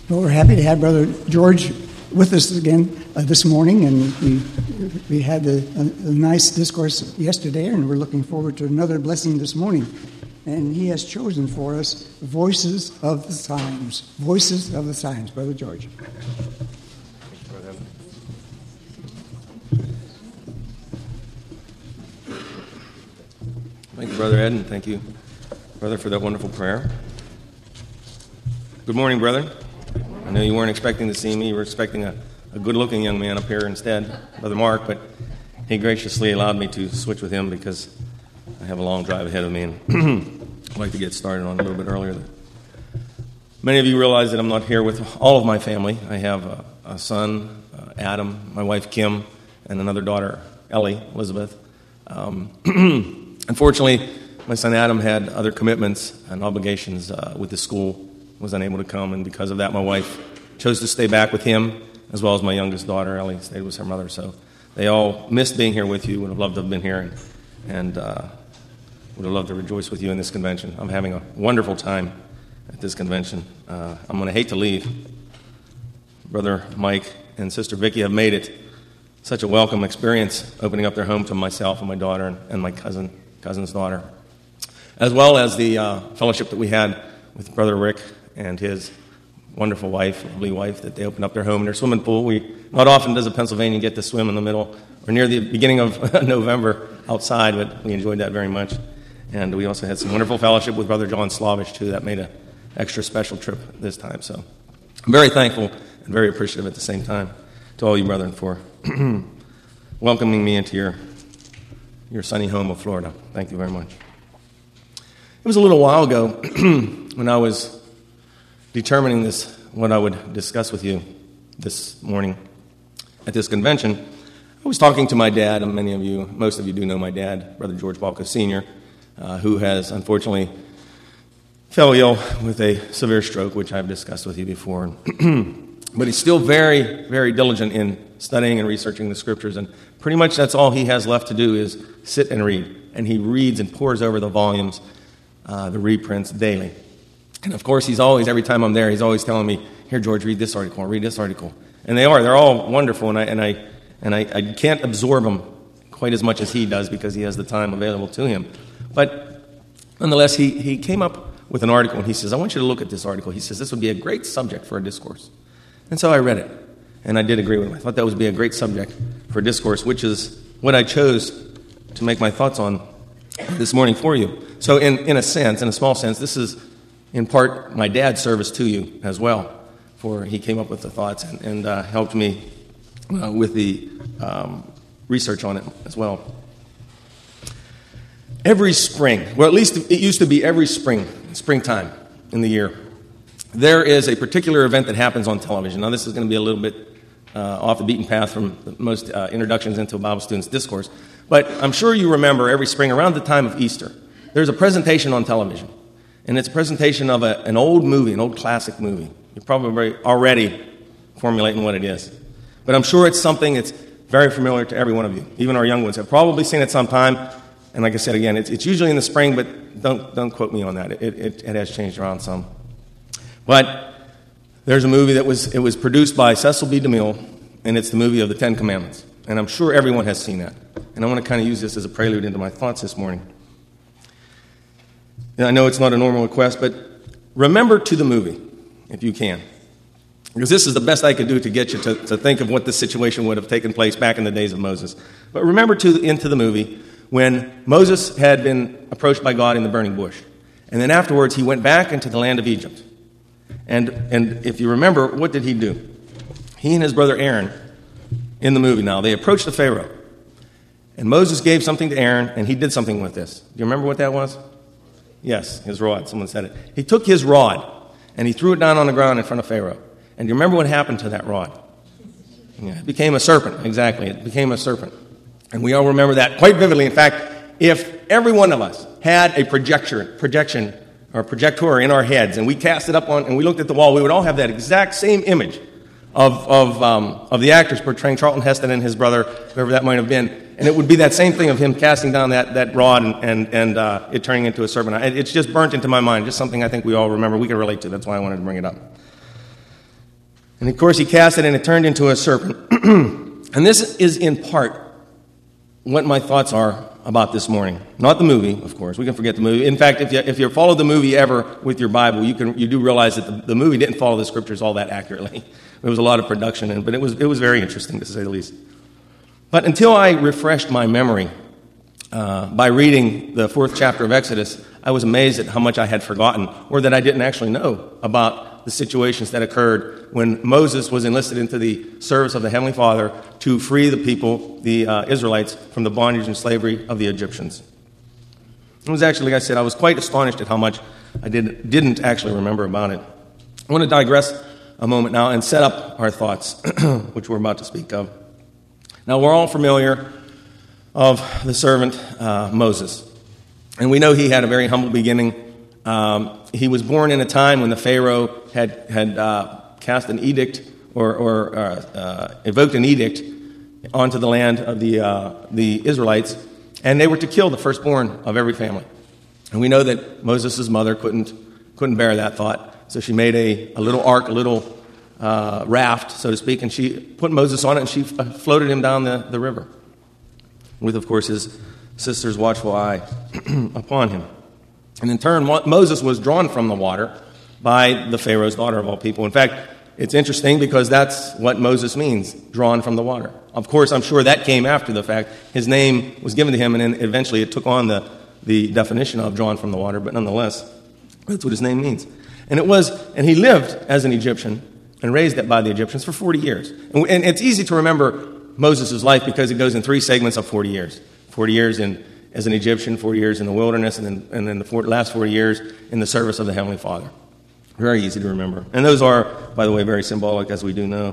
Well, we're happy to have Brother George with us again this morning, and we had a nice discourse yesterday, and we're looking forward to another blessing this morning. And he has chosen for us Voices of the Times. Voices of the Times. Brother George. Thank you, Brother Ed, and thank you, Brother, for that wonderful prayer. Good morning, brother. I know you weren't expecting to see me. You were expecting a good-looking young man up here instead, Brother Mark, but he graciously allowed me to switch with him because I have a long drive ahead of me, and I'd like to get started on a little bit earlier. Many of you realize that I'm not here with all of my family. I have a son, Adam, my wife, Kim, and another daughter, Ellie, Elizabeth. Unfortunately, my son Adam had other commitments and obligations with the school, was unable to come, and because of that, my wife chose to stay back with him, as well as my youngest daughter, Ellie, stayed with her mother. So they all missed being here with you, would have loved to have been here, and would have loved to rejoice with you in this convention. I'm having a wonderful time at this convention. I'm going to hate to leave. Brother Mike and Sister Vicky have made it such a welcome experience, opening up their home to myself and my daughter and my cousin's daughter, as well as the fellowship that we had with Brother Rick and his wonderful wife, lovely wife, that they opened up their home and their swimming pool. We not often does a Pennsylvanian get to swim in the middle or near the beginning of November outside, but we enjoyed that very much. And we also had some wonderful fellowship with Brother John Slavish, too. That made an extra special trip this time. So I'm very thankful and very appreciative at the same time to all you brethren for welcoming me into your sunny home of Florida. Thank you very much. It was a little while ago when I was determining what I would discuss with you this morning at this convention. I was talking to my dad, and most of you do know my dad, Brother George Balco Sr., who has unfortunately fell ill with a severe stroke, which I've discussed with you before. But he's still very, very diligent in studying and researching the Scriptures, and pretty much that's all he has left to do is sit and read. And he reads and pores over the volumes, the reprints daily. And of course, every time I'm there, he's always telling me, "Here, George, read this article, read this article." And they're all wonderful, and I can't absorb them quite as much as he does because he has the time available to him. But nonetheless, he came up with an article, and he says, "I want you to look at this article." He says, "This would be a great subject for a discourse." And so I read it, and I did agree with him. I thought that would be a great subject for a discourse, which is what I chose to make my thoughts on this morning for you. So in a small sense, this is in part my dad's service to you as well, for he came up with the thoughts and helped me with the research on it as well. Every spring, well, at least it used to be every springtime in the year, there is a particular event that happens on television. Now, this is going to be a little bit off the beaten path from most introductions into a Bible student's discourse, but I'm sure you remember every spring around the time of Easter, there's a presentation on television, and it's a presentation of an old movie, an old classic movie. You're probably already formulating what it is, but I'm sure it's something that's very familiar to every one of you. Even our young ones have probably seen it sometime, and like I said again, it's usually in the spring, but don't quote me on that. It has changed around some. But there's a movie it was produced by Cecil B. DeMille, and it's the movie of the Ten Commandments. And I'm sure everyone has seen that. And I want to kind of use this as a prelude into my thoughts this morning. And I know it's not a normal request, but remember to the movie, if you can. Because this is the best I could do to get you to think of what this situation would have taken place back in the days of Moses. But remember into the movie when Moses had been approached by God in the burning bush. And then afterwards, he went back into the land of Egypt. And if you remember, what did he do? He and his brother Aaron, in the movie now, they approached the Pharaoh. And Moses gave something to Aaron, and he did something with this. Do you remember what that was? Yes, his rod. Someone said it. He took his rod, and he threw it down on the ground in front of Pharaoh. And do you remember what happened to that rod? Yeah, it became a serpent. Exactly, it became a serpent. And we all remember that quite vividly. In fact, if every one of us had a projection or projector in our heads, and we cast it up on, and we looked at the wall, we would all have that exact same image of the actors portraying Charlton Heston and his brother, whoever that might have been, and it would be that same thing of him casting down that rod and it turning into a serpent. It's just burnt into my mind, just something I think we all remember, we can relate to. That's why I wanted to bring it up. And of course, he cast it, and it turned into a serpent. And this is in part what my thoughts are about this morning. Not the movie, of course. We can forget the movie. In fact, if you followed the movie ever with your Bible, you do realize that the movie didn't follow the scriptures all that accurately. There was a lot of production in it, but it was very interesting, to say the least. But until I refreshed my memory by reading the 4th chapter of Exodus, I was amazed at how much I had forgotten, or that I didn't actually know about the situations that occurred when Moses was enlisted into the service of the Heavenly Father to free the people, the Israelites, from the bondage and slavery of the Egyptians. It was actually, like I said, I was quite astonished at how much I didn't actually remember about it. I want to digress a moment now and set up our thoughts, which we're about to speak of. Now, we're all familiar of the servant Moses, and we know he had a very humble beginning. He was born in a time when the Pharaoh had cast an edict or evoked an edict onto the land of the Israelites, and they were to kill the firstborn of every family. And we know that Moses' mother couldn't bear that thought, so she made a little ark, a little raft, so to speak, and she put Moses on it, and she floated him down the river, with, of course, his sister's watchful eye upon him. And in turn, Moses was drawn from the water by the Pharaoh's daughter, of all people. In fact, it's interesting because that's what Moses means, drawn from the water. Of course, I'm sure that came after the fact. His name was given to him, and then eventually it took on the definition of drawn from the water, but nonetheless, that's what his name means. And he lived as an Egyptian and raised up by the Egyptians for 40 years. And it's easy to remember Moses' life because it goes in 3 segments of 40 years. 40 years as an Egyptian, 40 years in the wilderness, and then the last 40 years in the service of the Heavenly Father. Very easy to remember. And those are, by the way, very symbolic, as we do know.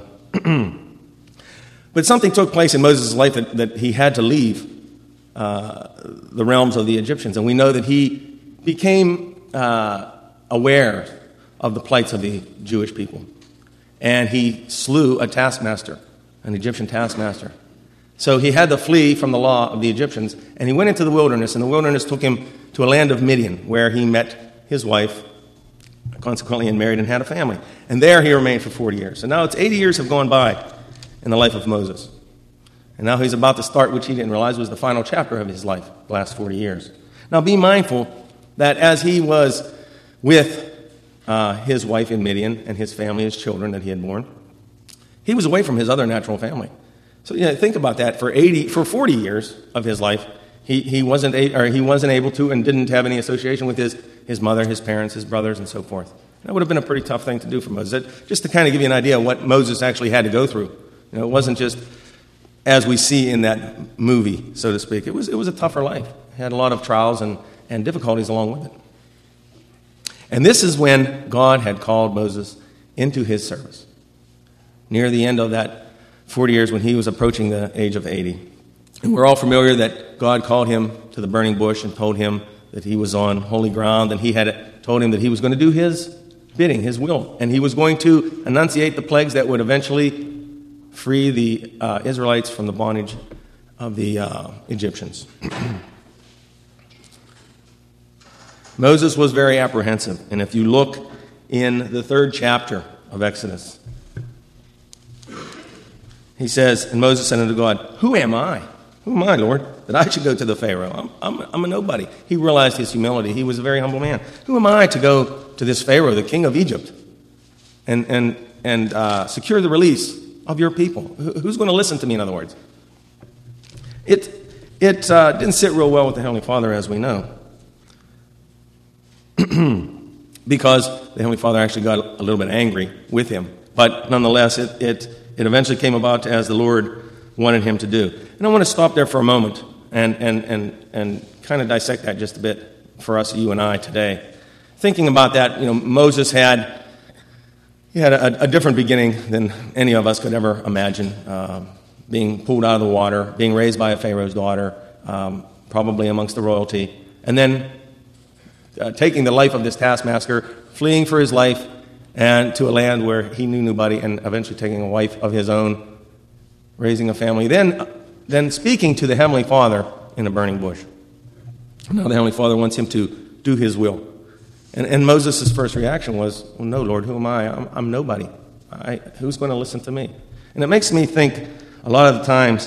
But something took place in Moses' life that he had to leave the realms of the Egyptians. And we know that he became aware of the plights of the Jewish people. And he slew a taskmaster, an Egyptian taskmaster. So he had to flee from the law of the Egyptians, and he went into the wilderness, and the wilderness took him to a land of Midian, where he met his wife, consequently, and married and had a family. And there he remained for 40 years. So now it's 80 years have gone by in the life of Moses. And now he's about to start, which he didn't realize was the final chapter of his life, the last 40 years. Now be mindful that as he was with his wife in Midian and his family, his children that he had born, he was away from his other natural family. So think about that. For 40 years of his life, he wasn't able to and didn't have any association with his mother, his parents, his brothers, and so forth. That would have been a pretty tough thing to do for Moses. Just to kind of give you an idea of what Moses actually had to go through. It wasn't just as we see in that movie, so to speak. It was a tougher life. He had a lot of trials and difficulties along with it. And this is when God had called Moses into his service, near the end of that 40 years when he was approaching the age of 80. And we're all familiar that God called him to the burning bush and told him that he was on holy ground, and he had told him that he was going to do his bidding, his will, and he was going to enunciate the plagues that would eventually free the Israelites from the bondage of the Egyptians. Moses was very apprehensive, and if you look in the 3rd chapter of Exodus, he says, and Moses said unto God, Who am I? Who am I, Lord, that I should go to the Pharaoh? I'm a nobody. He realized his humility. He was a very humble man. Who am I to go to this Pharaoh, the king of Egypt, and secure the release of your people? Who's going to listen to me, in other words? It didn't sit real well with the Heavenly Father, as we know, because the Heavenly Father actually got a little bit angry with him. But nonetheless, it eventually came about as the Lord wanted him to do. And I want to stop there for a moment and kind of dissect that just a bit for us, you and I, today. Thinking about that, Moses had a different beginning than any of us could ever imagine. Being pulled out of the water, being raised by a Pharaoh's daughter, probably amongst the royalty, and then taking the life of this taskmaster, fleeing for his life, and to a land where he knew nobody, and eventually taking a wife of his own, raising a family, then speaking to the Heavenly Father in a burning bush. Now the Heavenly Father wants him to do his will. And Moses' first reaction was, well, no, Lord, who am I? I'm nobody. who's going to listen to me? And it makes me think a lot of the times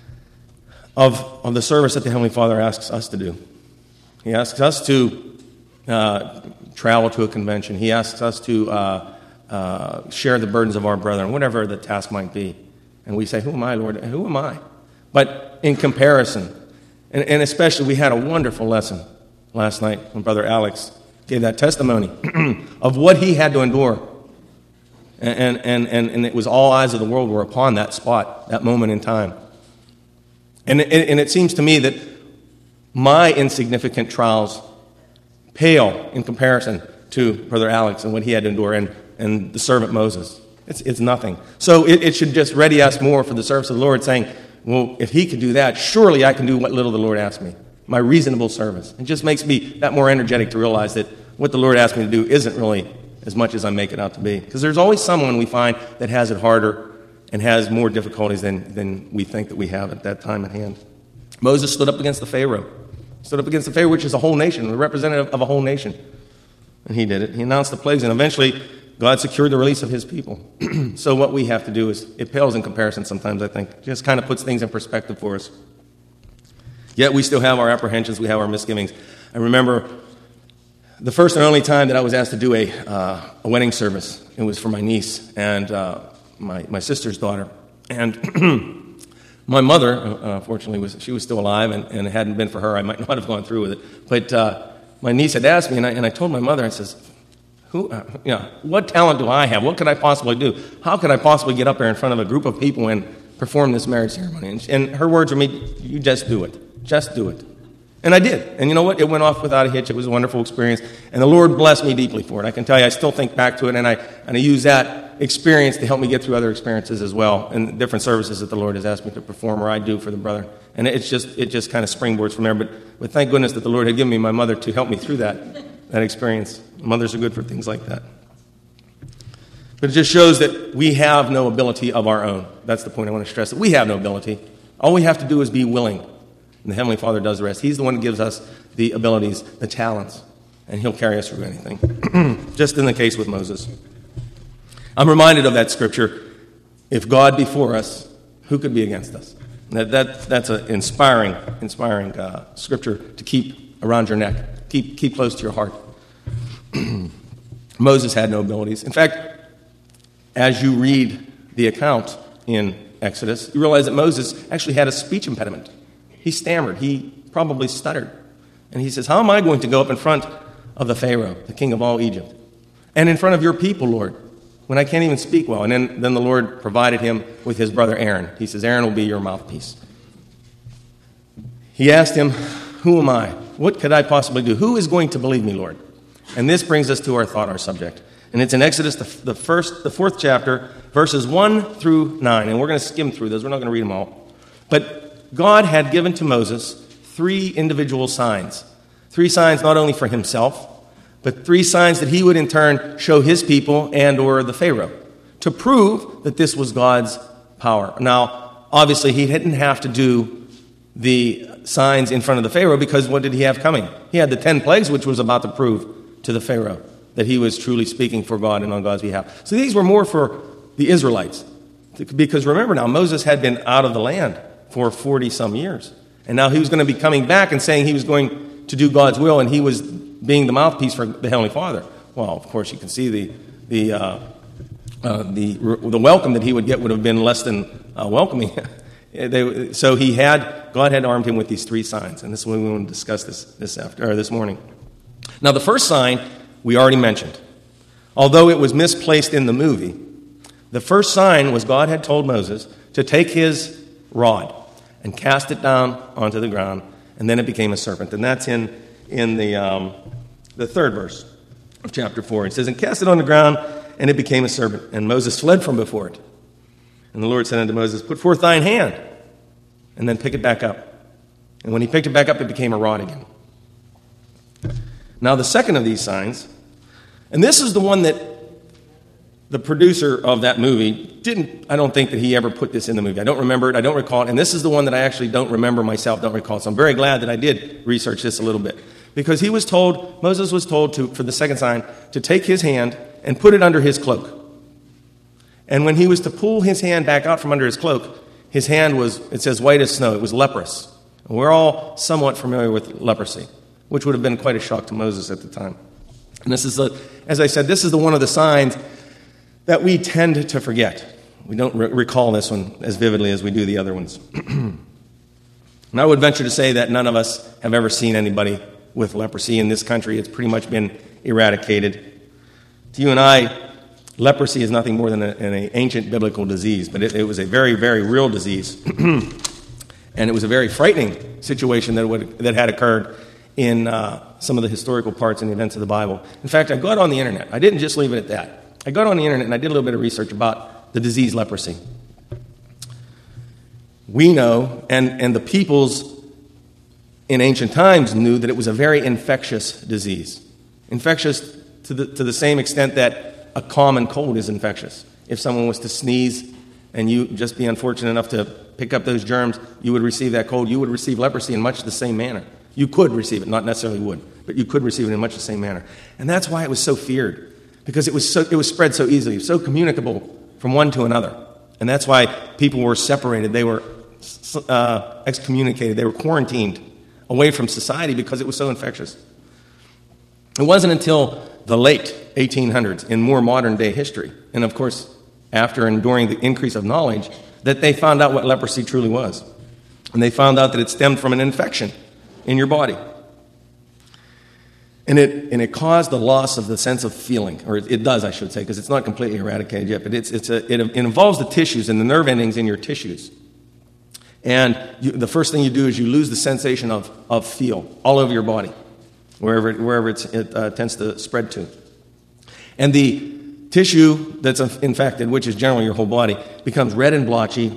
of the service that the Heavenly Father asks us to do. He asks us to travel to a convention. He asks us to share the burdens of our brethren, whatever the task might be. And we say, who am I, Lord? Who am I? But in comparison, and especially we had a wonderful lesson last night when Brother Alex gave that testimony of what he had to endure. And it was all eyes of the world were upon that spot, that moment in time. And it seems to me that my insignificant trials pale in comparison to Brother Alex and what he had to endure and the servant Moses. It's nothing. So it should just ready us more for the service of the Lord, saying, well, if he could do that, surely I can do what little the Lord asked me, my reasonable service. It just makes me that more energetic to realize that what the Lord asked me to do isn't really as much as I make it out to be. Because there's always someone we find that has it harder and has more difficulties than we think that we have at that time at hand. Moses stood up against the Pharaoh. Stood up against the Pharaoh, which is a whole nation, a representative of a whole nation. And he did it. He announced the plagues, and eventually God secured the release of his people. So what we have to do is, it pales in comparison sometimes, I think. It just kind of puts things in perspective for us. Yet we still have our apprehensions, we have our misgivings. I remember the first and only time that I was asked to do a wedding service. It was for my niece and my sister's daughter. And my mother, fortunately, she was still alive, and it hadn't been for her, I might not have gone through with it. But my niece had asked me, and I told my mother, I says, what talent do I have? What could I possibly do? How could I possibly get up there in front of a group of people and perform this marriage ceremony? And her words were, you just do it. Just do it. And I did. And you know what? It went off without a hitch. It was a wonderful experience. And the Lord blessed me deeply for it. I can tell you, I still think back to it, and I use that experience to help me get through other experiences as well, and different services that the Lord has asked me to perform, or I do for the brother. And it just kind of springboards from there. But thank goodness that the Lord had given me my mother to help me through that experience. Mothers are good for things like that. But it just shows that we have no ability of our own. That's the point I want to stress, that we have no ability. All we have to do is be willing. And the Heavenly Father does the rest. He's the one who gives us the abilities, the talents, and He'll carry us through anything. Just in the case with Moses. I'm reminded of that scripture, if God be for us, who could be against us? That's an inspiring scripture to keep around your neck. Keep close to your heart. Moses had no abilities. In fact, as you read the account in Exodus, you realize that Moses actually had a speech impediment. He stammered. He probably stuttered. And he says, how am I going to go up in front of the Pharaoh, the king of all Egypt, and in front of your people, Lord, when I can't even speak well? And then the Lord provided him with his brother Aaron. He says, Aaron will be your mouthpiece. He asked him, who am I? What could I possibly do? Who is going to believe me, Lord? And this brings us to our subject. And it's in Exodus, the fourth chapter, verses 1 through 9. And we're going to skim through those. We're not going to read them all. But God had given to Moses 3 individual signs. 3 signs not only for himself, but 3 signs that he would in turn show his people and or the Pharaoh to prove that this was God's power. Now, obviously, he didn't have to do the signs in front of the Pharaoh, because what did he have coming? He had the 10 plagues, which was about to prove to the Pharaoh that he was truly speaking for God and on God's behalf. So these were more for the Israelites. Because remember now, Moses had been out of the land for 40-some years. And now he was going to be coming back and saying he was going to do God's will, and he was being the mouthpiece for the Heavenly Father. Well, of course, you can see the welcome that he would get would have been less than welcoming. So God had armed him with these 3 signs, and this is what we want to discuss this morning. Now, the first sign we already mentioned. Although it was misplaced in the movie, the first sign was God had told Moses to take his rod and cast it down onto the ground, and then it became a serpent. And that's in the 3rd verse of chapter 4. It says, and cast it on the ground, and it became a serpent. And Moses fled from before it. And the Lord said unto Moses, put forth thine hand, and then pick it back up. And when he picked it back up, it became a rod again. Now, the second of these signs, and this is the one that the producer of that movie I don't think that he ever put this in the movie. I don't remember it. I don't recall it. And this is the one that I actually don't remember myself, don't recall. So I'm very glad that I did research this a little bit. Because Moses was told for the second sign, to take his hand and put it under his cloak. And when he was to pull his hand back out from under his cloak, his hand was, it says, white as snow. It was leprous. And we're all somewhat familiar with leprosy, which would have been quite a shock to Moses at the time. And this is, as I said, this is one of the signs that we tend to forget. We don't recall this one as vividly as we do the other ones. And I would venture to say that none of us have ever seen anybody with leprosy in this country. It's pretty much been eradicated. To you and I, leprosy is nothing more than an ancient biblical disease, but it was a very, very real disease. And it was a very frightening situation that had occurred in some of the historical parts and events of the Bible. In fact, I got on the internet. I didn't just leave it at that. I got on the internet and I did a little bit of research about the disease leprosy. We know, and the peoples in ancient times knew, that it was a very infectious disease. Infectious to the same extent that a common cold is infectious. If someone was to sneeze and you just be unfortunate enough to pick up those germs, you would receive that cold. You would receive leprosy in much the same manner. You could receive it, not necessarily would, but you could receive it in much the same manner. And that's why it was so feared, because it was spread so easily, so communicable from one to another. And that's why people were separated. They were excommunicated. They were quarantined away from society because it was so infectious. It wasn't until the late 1800s, in more modern day history, and of course after and during the increase of knowledge, that they found out what leprosy truly was. And they found out that it stemmed from an infection in your body. And it caused the loss of the sense of feeling, or it does, I should say, because it's not completely eradicated yet, but it involves the tissues and the nerve endings in your tissues. And the first thing you do is you lose the sensation of feel all over your body, wherever it tends to spread to. And the tissue that's infected, which is generally your whole body, becomes red and blotchy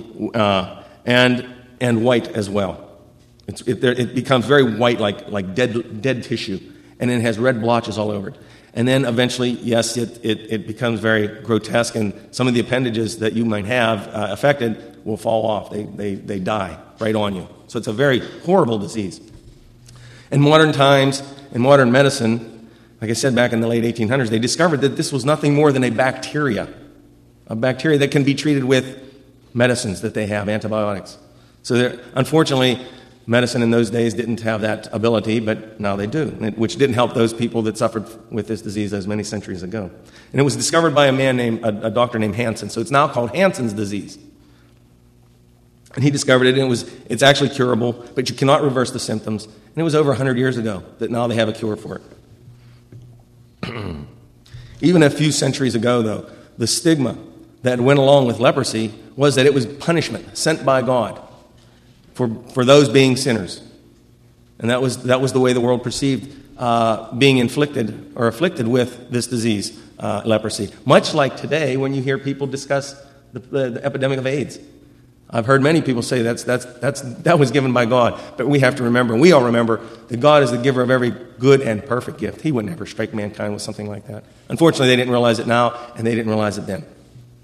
and white as well. It becomes very white, like dead tissue, and it has red blotches all over it. And then eventually, yes, it becomes very grotesque, and some of the appendages that you might have affected will fall off. They die right on you. So it's a very horrible disease. In modern times, in modern medicine, like I said, back in the late 1800s, they discovered that this was nothing more than a bacteria that can be treated with medicines that they have, antibiotics. So unfortunately, medicine in those days didn't have that ability, but now they do, which didn't help those people that suffered with this disease as many centuries ago. And it was discovered by a doctor named Hansen, so it's now called Hansen's disease. And he discovered it, and it's actually curable, but you cannot reverse the symptoms. And it was over 100 years ago that now they have a cure for it. Even a few centuries ago, though, the stigma that went along with leprosy was that it was punishment sent by God for those being sinners. And that was the way the world perceived being inflicted or afflicted with this disease, leprosy. Much like today when you hear people discuss the epidemic of AIDS. I've heard many people say that was given by God, but we have to remember, and we all remember, that God is the giver of every good and perfect gift. He would never strike mankind with something like that. Unfortunately, they didn't realize it now, and they didn't realize it then.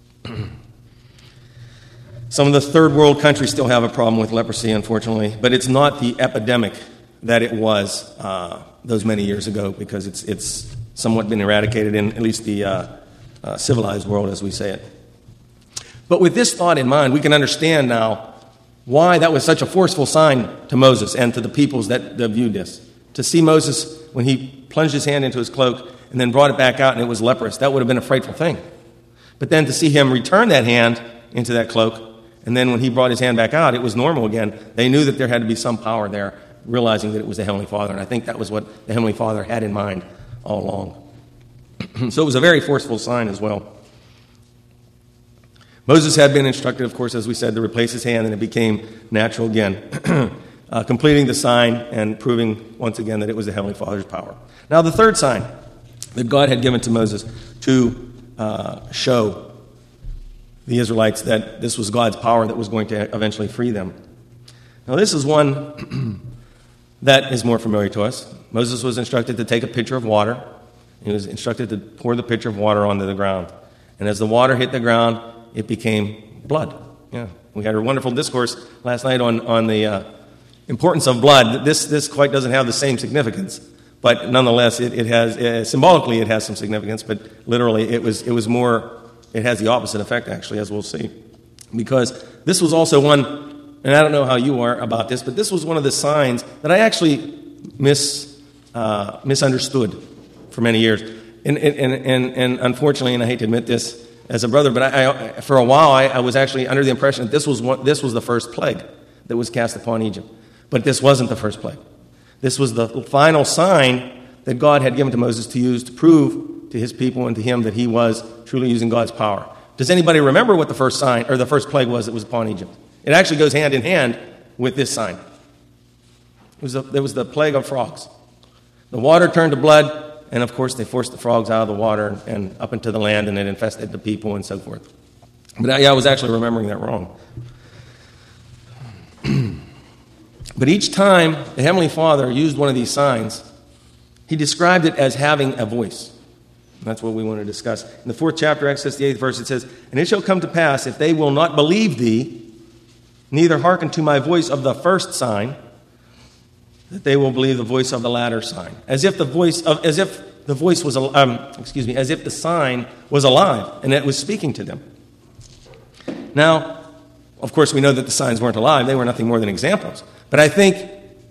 Some of the third world countries still have a problem with leprosy, unfortunately, but it's not the epidemic that it was those many years ago, because it's somewhat been eradicated in at least the civilized world, as we say it. But with this thought in mind, we can understand now why that was such a forceful sign to Moses and to the peoples that viewed this. To see Moses, when he plunged his hand into his cloak and then brought it back out and it was leprous, that would have been a frightful thing. But then to see him return that hand into that cloak, and then when he brought his hand back out, it was normal again. They knew that there had to be some power there, realizing that it was the Heavenly Father. And I think that was what the Heavenly Father had in mind all along. So it was a very forceful sign as well. Moses had been instructed, of course, as we said, to replace his hand, and it became natural again, completing the sign and proving once again that it was the Heavenly Father's power. Now, the third sign that God had given to Moses to show the Israelites that this was God's power that was going to eventually free them. Now, this is one that is more familiar to us. Moses was instructed to take a pitcher of water. He was instructed to pour the pitcher of water onto the ground. And as the water hit the ground, it became blood. Yeah, we had a wonderful discourse last night on the importance of blood. This quite doesn't have the same significance, but nonetheless, it has symbolically it has some significance. But literally, it was more it has the opposite effect, actually, as we'll see. Because this was also one, and I don't know how you are about this, but this was one of the signs that I actually misunderstood for many years. And unfortunately, and I hate to admit this as a brother, but I for a while I was actually under the impression that this was the first plague that was cast upon Egypt. But this wasn't the first plague. This was the final sign that God had given to Moses to use to prove to his people and to him that he was truly using God's power. Does anybody remember what the first sign or the first plague was that was upon Egypt? It actually goes hand in hand with this sign. There was the plague of frogs. The water turned to blood, and of course they forced the frogs out of the water and up into the land, and it infested the people and so forth. But I was actually remembering that wrong. But each time the Heavenly Father used one of these signs, he described it as having a voice. And that's what we want to discuss. In the 4th chapter, Exodus, the 8th verse, it says, "And it shall come to pass, if they will not believe thee, neither hearken to my voice of the first sign, that they will believe the voice of the latter sign." As if the sign was alive and it was speaking to them. Now, of course, we know that the signs weren't alive. They were nothing more than examples. But I think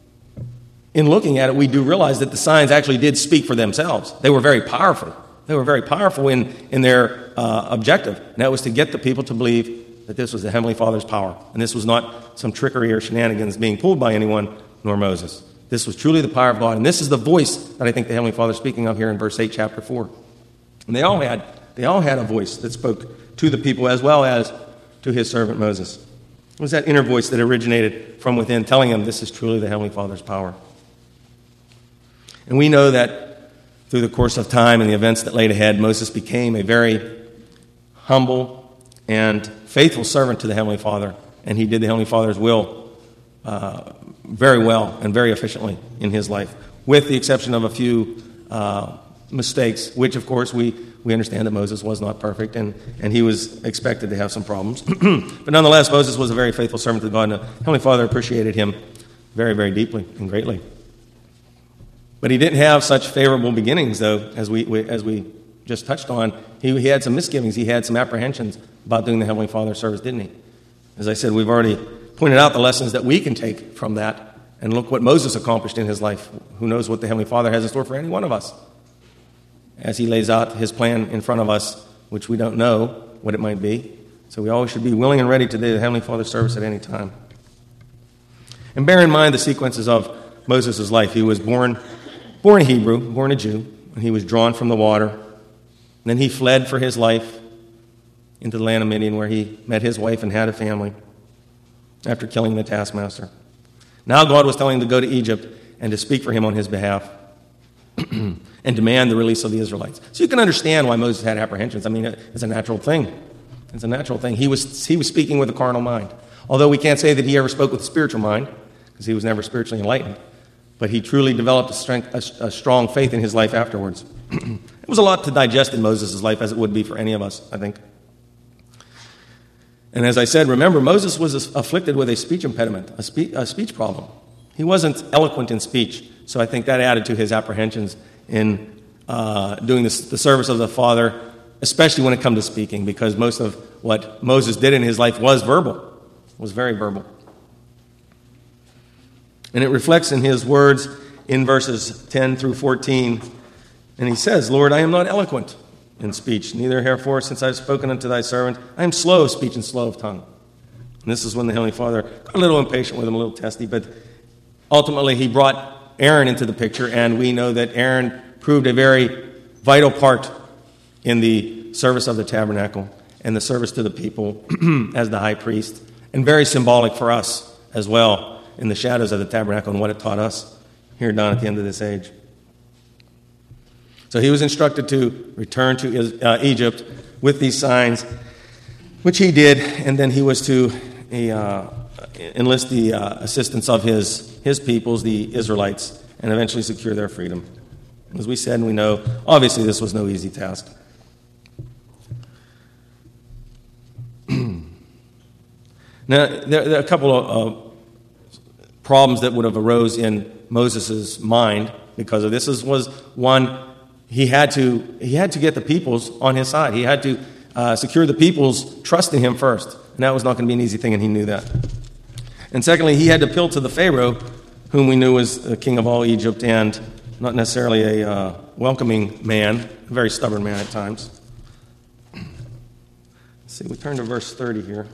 in looking at it, we do realize that the signs actually did speak for themselves. They were very powerful. They were very powerful in their objective. And that was to get the people to believe that this was the Heavenly Father's power. And this was not some trickery or shenanigans being pulled by anyone, nor Moses. This was truly the power of God. And this is the voice that I think the Heavenly Father is speaking of here in verse 8, chapter 4. And they all had a voice that spoke to the people as well as to his servant Moses. It was that inner voice that originated from within, telling him this is truly the Heavenly Father's power. And we know that through the course of time and the events that laid ahead, Moses became a very humble and faithful servant to the Heavenly Father. And he did the Heavenly Father's will very well and very efficiently in his life, with the exception of a few mistakes, which, of course, we understand that Moses was not perfect, and he was expected to have some problems. But nonetheless, Moses was a very faithful servant to God, and the Heavenly Father appreciated him very, very deeply and greatly. But he didn't have such favorable beginnings, though, as we just touched on. He had some misgivings. He had some apprehensions about doing the Heavenly Father's service, didn't he? As I said, we've already pointed out the lessons that we can take from that, and look what Moses accomplished in his life. Who knows what the Heavenly Father has in store for any one of us as he lays out his plan in front of us, which we don't know what it might be. So we always should be willing and ready to do the Heavenly Father's service at any time. And bear in mind the sequences of Moses' life. He was born a Hebrew, born a Jew, and he was drawn from the water. And then he fled for his life into the land of Midian, where he met his wife and had a family after killing the taskmaster. Now God was telling him to go to Egypt and to speak for him on his behalf and demand the release of the Israelites. So you can understand why Moses had apprehensions. I mean, it's a natural thing. It's a natural thing. He was speaking with a carnal mind. Although we can't say that he ever spoke with a spiritual mind, because he was never spiritually enlightened. But he truly developed a strong faith in his life afterwards. It was a lot to digest in Moses' life, as it would be for any of us, I think. And as I said, remember, Moses was afflicted with a speech impediment, a speech problem. He wasn't eloquent in speech, so I think that added to his apprehensions in doing the service of the Father, especially when it comes to speaking, because most of what Moses did in his life was verbal, was very verbal. And it reflects in his words in verses 10 through 14. And he says, "Lord, I am not eloquent in speech, neither herefore, since I have spoken unto thy servant, I am slow of speech and slow of tongue." And this is when the Heavenly Father got a little impatient with him, a little testy, but ultimately he brought Aaron into the picture, and we know that Aaron proved a very vital part in the service of the tabernacle and the service to the people as the high priest, and very symbolic for us as well in the shadows of the tabernacle and what it taught us here down at the end of this age. So he was instructed to return to Egypt with these signs, which he did, and then he was to enlist the assistance of his peoples, the Israelites, and eventually secure their freedom. As we said and we know, obviously this was no easy task. Now, there are a couple of problems that would have arose in Moses' mind because of this. This was one, he had to get the peoples on his side. He had to secure the people's trust in him first. And that was not going to be an easy thing, and he knew that. And secondly, he had to appeal to the Pharaoh, whom we knew was the king of all Egypt, and not necessarily a welcoming man, a very stubborn man at times. Let's see, we turn to verse 30 here.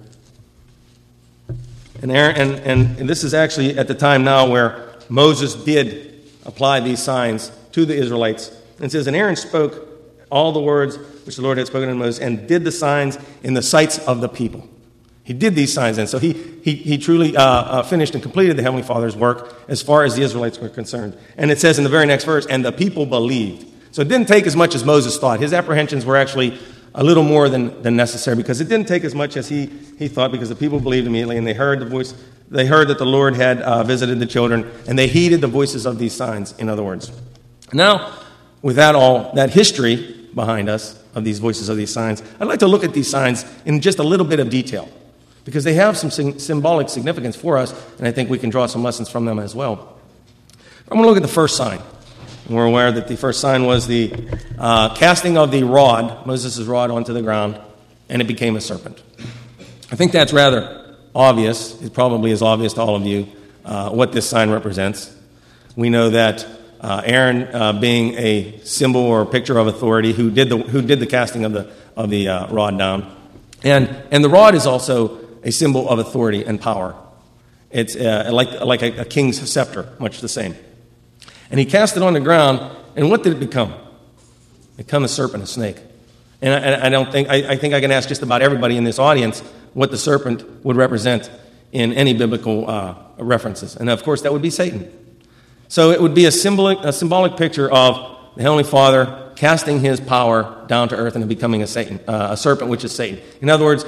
And Aaron, and this is actually at the time now where Moses did apply these signs to the Israelites. And it says, and Aaron spoke all the words which the Lord had spoken to Moses, and did the signs in the sights of the people. He did these signs, and so he truly finished and completed the Heavenly Father's work as far as the Israelites were concerned. And it says in the very next verse, and the people believed. So it didn't take as much as Moses thought. His apprehensions were actually a little more than necessary, because it didn't take as much as he thought, because the people believed immediately, and they heard the voice. They heard that the Lord had visited the children, and they heeded the voices of these signs, in other words. Now, with that history behind us of these voices of these signs, I'd like to look at these signs in just a little bit of detail, because they have some symbolic significance for us, and I think we can draw some lessons from them as well. I'm going to look at the first sign. We're aware that the first sign was the casting of the rod, Moses' rod, onto the ground, and it became a serpent. I think that's rather obvious. It probably is obvious to all of you what this sign represents. We know that Aaron, being a symbol or a picture of authority, who did the casting of the rod down, and the rod is also a symbol of authority and power. It's like a king's scepter, much the same. And he cast it on the ground, and what did it become? It became a serpent, a snake. And I think I can ask just about everybody in this audience what the serpent would represent in any biblical references. And of course, that would be Satan. So it would be a symbolic picture of the Heavenly Father casting his power down to earth and becoming a serpent, which is Satan. In other words,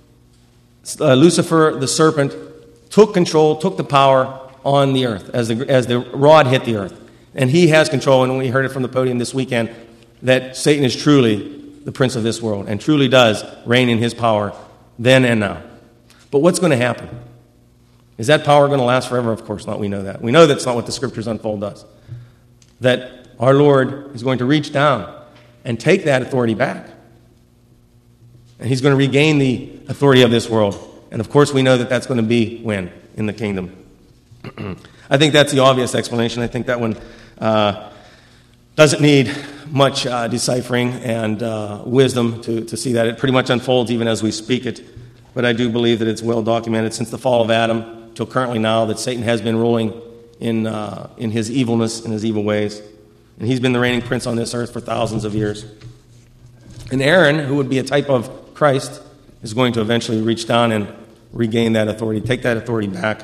Lucifer, the serpent, took control, took the power on the earth as the rod hit the earth. And he has control, and we heard it from the podium this weekend, that Satan is truly the prince of this world and truly does reign in his power then and now. But what's going to happen? Is that power going to last forever? Of course not. We know that. We know that's not what the Scriptures unfold us. That our Lord is going to reach down and take that authority back. And he's going to regain the authority of this world. And of course we know that that's going to be when? In the kingdom. I think that's the obvious explanation. I think that one doesn't need much deciphering and wisdom to see that. It pretty much unfolds even as we speak it. But I do believe that it's well documented since the fall of Adam till currently now that Satan has been ruling in his evilness and his evil ways. And he's been the reigning prince on this earth for thousands of years. And Aaron, who would be a type of Christ, is going to eventually reach down and regain that authority, take that authority back.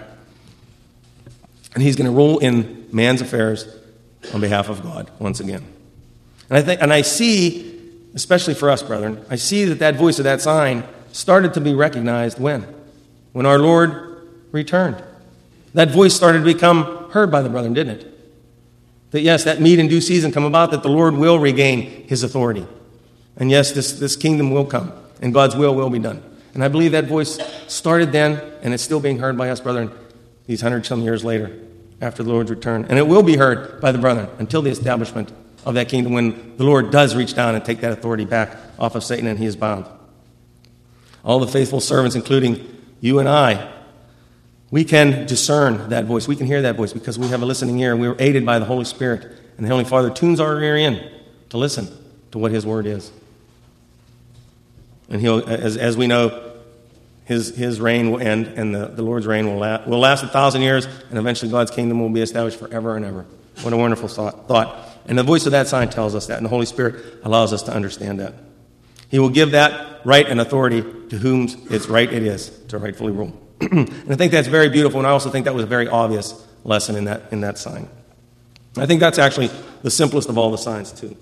And he's going to rule in man's affairs on behalf of God once again. And I see, especially for us, brethren, I see that voice of that sign started to be recognized when? When our Lord returned. That voice started to become heard by the brethren, didn't it? That yes, that meet in due season come about, that the Lord will regain his authority. And yes, this kingdom will come, and God's will be done. And I believe that voice started then, and it's still being heard by us, brethren, these 100-some years later, after the Lord's return. And it will be heard by the brethren until the establishment of that kingdom, when the Lord does reach down and take that authority back off of Satan, and he is bound. All the faithful servants, including you and I, we can discern that voice. We can hear that voice because we have a listening ear, and we are aided by the Holy Spirit. And the Heavenly Father tunes our ear in to listen to what his word is. And he'll, as we know, his reign will end, and the Lord's reign will last 1,000 years, and eventually God's kingdom will be established forever and ever. What a wonderful thought. And the voice of that sign tells us that, and the Holy Spirit allows us to understand that. He will give that right and authority to whom it's right it is to rightfully rule. And I think that's very beautiful, and I also think that was a very obvious lesson in that sign. I think that's actually the simplest of all the signs, too.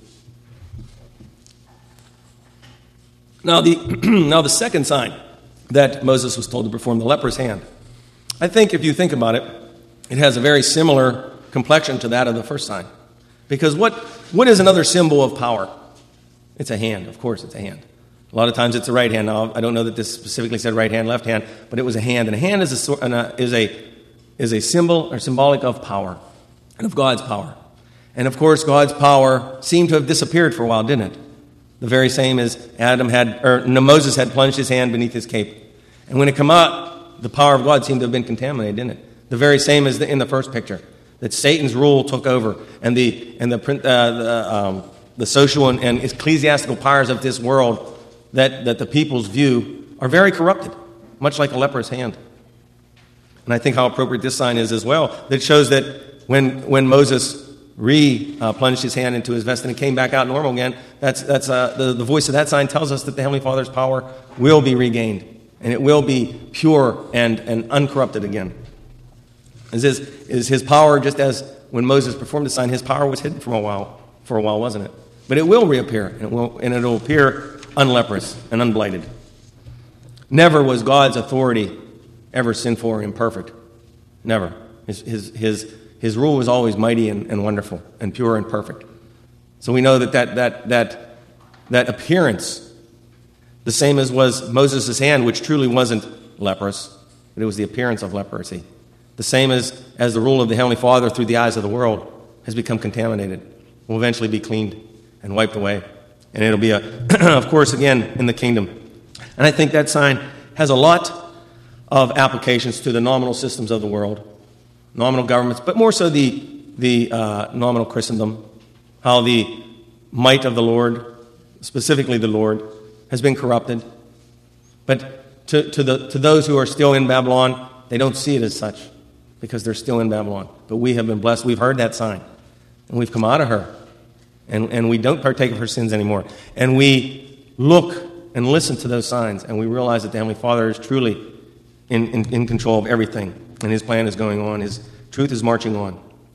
Now, the second sign that Moses was told to perform, the leper's hand. I think if you think about it, it has a very similar complexion to that of the first sign. Because what is another symbol of power? It's a hand. Of course, it's a hand. A lot of times it's a right hand. Now, I don't know that this specifically said right hand, left hand, but it was a hand. And a hand is a symbol or symbolic of power and of God's power. And of course, God's power seemed to have disappeared for a while, didn't it? The very same as Moses had plunged his hand beneath his cape. And when it came out, the power of God seemed to have been contaminated, didn't it? The very same as in the first picture, that Satan's rule took over, and the social and ecclesiastical powers of this world that the people's view are very corrupted, much like a leper's hand. And I think how appropriate this sign is as well. That shows that when Moses plunged his hand into his vest and it came back out normal again, the voice of that sign tells us that the Heavenly Father's power will be regained, and it will be pure and uncorrupted again. Is his power, just as when Moses performed the sign, his power was hidden for a while, wasn't it? But it will reappear, and it will appear unleprous and unblighted. Never was God's authority ever sinful or imperfect. Never. His rule was always mighty and wonderful and pure and perfect. So we know that appearance, the same as was Moses' hand, which truly wasn't leprous, but it was the appearance of leprosy. The same as the rule of the Heavenly Father through the eyes of the world has become contaminated, will eventually be cleaned and wiped away. And it'll be, of course, again, in the kingdom. And I think that sign has a lot of applications to the nominal systems of the world, nominal governments, but more so the nominal Christendom, how the might of the Lord, specifically the Lord, has been corrupted. But to those who are still in Babylon, they don't see it as such because they're still in Babylon. But we have been blessed. We've heard that sign, and we've come out of her, and we don't partake of her sins anymore. And we look and listen to those signs, and we realize that the Heavenly Father is truly in control of everything, and His plan is going on. His truth is marching on.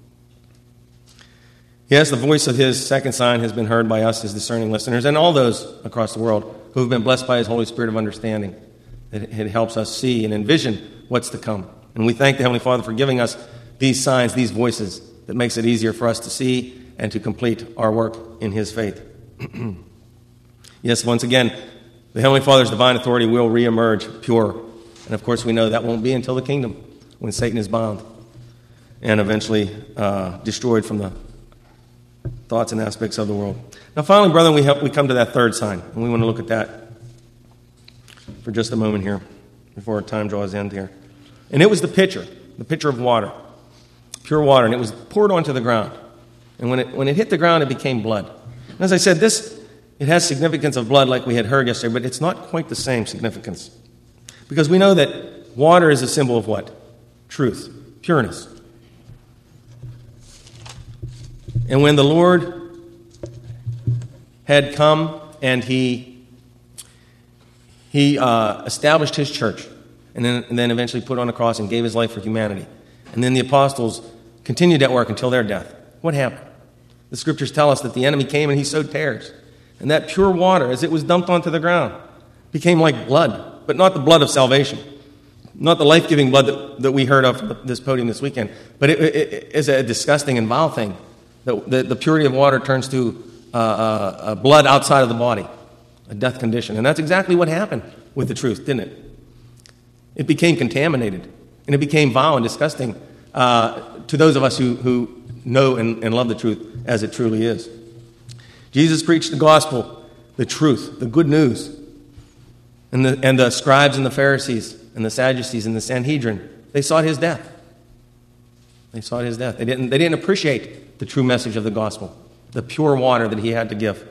Yes, the voice of His second sign has been heard by us as discerning listeners and all those across the world who have been blessed by His Holy Spirit of understanding. It helps us see and envision what's to come. And we thank the Heavenly Father for giving us these signs, these voices, that makes it easier for us to see and to complete our work in His faith. Yes, once again, the Heavenly Father's divine authority will reemerge pure. And of course, we know that won't be until the kingdom, when Satan is bound and eventually destroyed from the thoughts and aspects of the world. Now, finally, brethren, we come to that third sign, and we want to look at that for just a moment here before our time draws end here. And it was the pitcher of water, pure water, and it was poured onto the ground. And when it hit the ground, it became blood. And as I said, it has significance of blood like we had heard yesterday, but it's not quite the same significance. Because we know that water is a symbol of what? Truth, pureness. And when the Lord had come and He established His church, and then eventually put on a cross and gave His life for humanity, and then the apostles continued that work until their death, what happened? The Scriptures tell us that the enemy came and he sowed tares. And that pure water, as it was dumped onto the ground, became like blood, but not the blood of salvation, not the life-giving blood that we heard of from this podium this weekend, but it is a disgusting and vile thing. The purity of water turns to blood outside of the body, a death condition. And that's exactly what happened with the truth, didn't it? It became contaminated, and it became vile and disgusting to those of us who know and love the truth as it truly is. Jesus preached the gospel, the truth, the good news. And the scribes and the Pharisees and the Sadducees and the Sanhedrin, they sought His death. They sought His death. They didn't appreciate the true message of the gospel, the pure water that He had to give.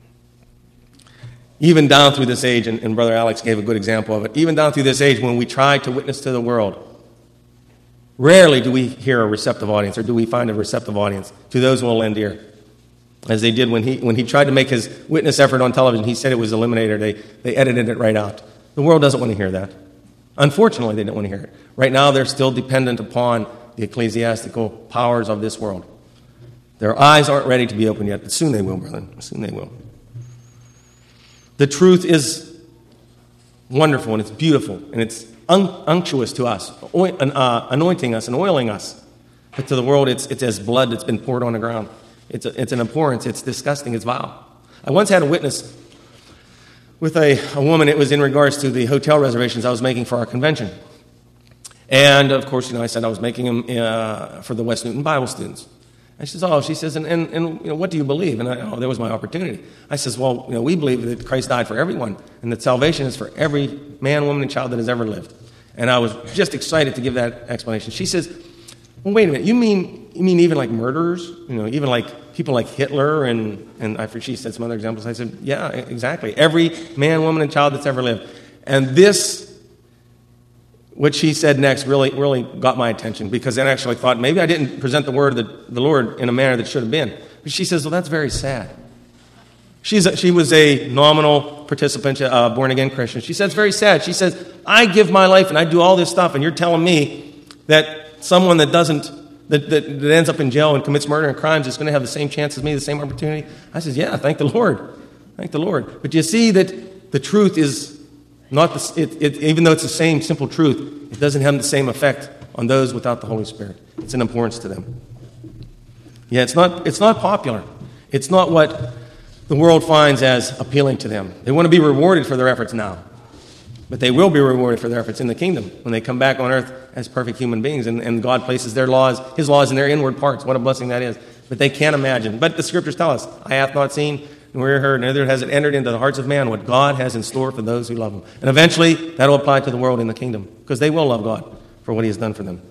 Even down through this age, and Brother Alex gave a good example of it, even down through this age when we try to witness to the world, rarely do we hear a receptive audience, or do we find a receptive audience to those who will lend ear. As they did when he tried to make his witness effort on television, he said it was eliminated. They edited it right out. The world doesn't want to hear that. Unfortunately, they don't want to hear it. Right now, they're still dependent upon the ecclesiastical powers of this world. Their eyes aren't ready to be opened yet, but soon they will, brethren. Soon they will. The truth is wonderful, and it's beautiful, and it's unctuous to us, anointing us and oiling us. But to the world, it's as blood that's been poured on the ground. It's an abhorrence. It's disgusting. It's vile. I once had a witness with a woman. It was in regards to the hotel reservations I was making for our convention. And, of course, I said I was making them for the West Newton Bible students. And she says, and what do you believe? And there was my opportunity. I says, well, we believe that Christ died for everyone and that salvation is for every man, woman, and child that has ever lived. And I was just excited to give that explanation. She says, well, wait a minute, you mean even like murderers? Even like people like Hitler and she said some other examples. I said, yeah, exactly. Every man, woman, and child that's ever lived. And what she said next really got my attention, because I actually thought maybe I didn't present the word of the Lord in a manner that should have been. But she says, well, that's very sad. She was a nominal participant, born-again Christian. She says, it's very sad. She says, I give my life and I do all this stuff, and you're telling me that someone that ends up in jail and commits murder and crimes is going to have the same chance as me, the same opportunity? I says, yeah, thank the Lord. Thank the Lord. But you see that the truth is not even though it's the same simple truth, it doesn't have the same effect on those without the Holy Spirit. It's an importance to them. Yeah, it's not popular. It's not what the world finds as appealing to them. They want to be rewarded for their efforts now. But they will be rewarded for their efforts in the kingdom when they come back on earth as perfect human beings, and God places His laws in their inward parts. What a blessing that is. But they can't imagine. But the Scriptures tell us, eye hath not seen, nor heard, neither has it entered into the hearts of man what God has in store for those who love Him. And eventually, that will apply to the world in the kingdom, because they will love God for what He has done for them.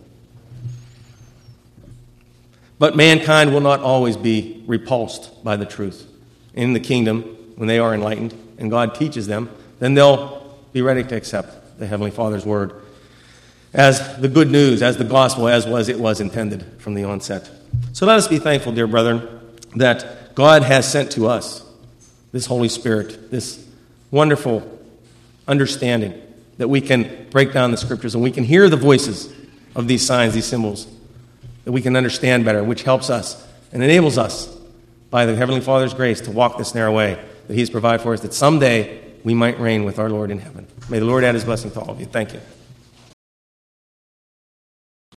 But mankind will not always be repulsed by the truth. In the kingdom, when they are enlightened and God teaches them, then they'll be ready to accept the Heavenly Father's word as the good news, as the gospel, as it was intended from the onset. So let us be thankful, dear brethren, that God has sent to us this Holy Spirit, this wonderful understanding that we can break down the Scriptures and we can hear the voices of these signs, these symbols, that we can understand better, which helps us and enables us by the Heavenly Father's grace to walk this narrow way that He has provided for us, that someday we might reign with our Lord in heaven. May the Lord add His blessing to all of you. Thank you.